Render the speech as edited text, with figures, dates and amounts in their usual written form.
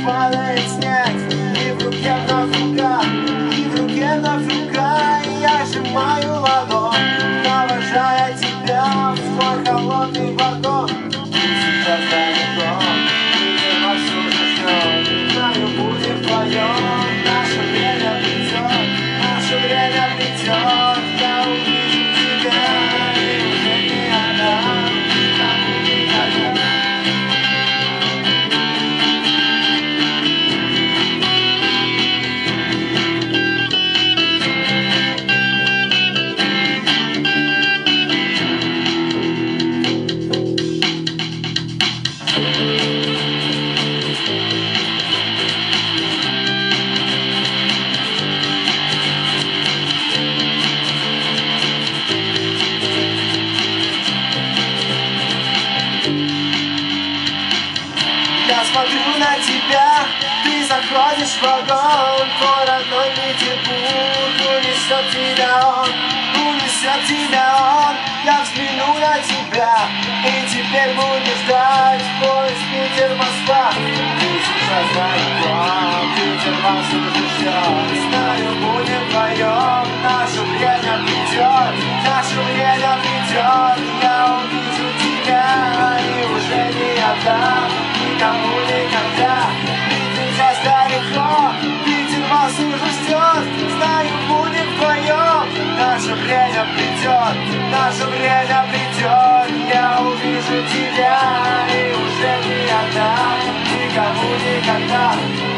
падает снег, и в руке вновь рука, и в руке вновь рука, и я сжимаю ладонь, провожая тебя в твой холодный вагон. Сейчас далеко, ветер маршрута ждет, знаю, будет вдвоем, наше время придет, наше время придет, я увижу тебя, и уже не отдам никому никогда. Я смотрю на тебя, ты заходишь в вагон, твой родной Петербург, унесет тебя он, унесет тебя он. Я взгляну на тебя, и теперь будешь ждать поезд Питер-Москва. Ты сейчас далеко, Питер вас уже ждет, знаю, будем вдвоем, наше время придет, наше время придет, я увижу тебя, и уже не отдам никому никогда. Питер сейчас далеко, Питер вас уже ждет, знаю, будем вдвоем, наше время придет, наше время придет, я увижу тебя, и уже не отдам никому никогда.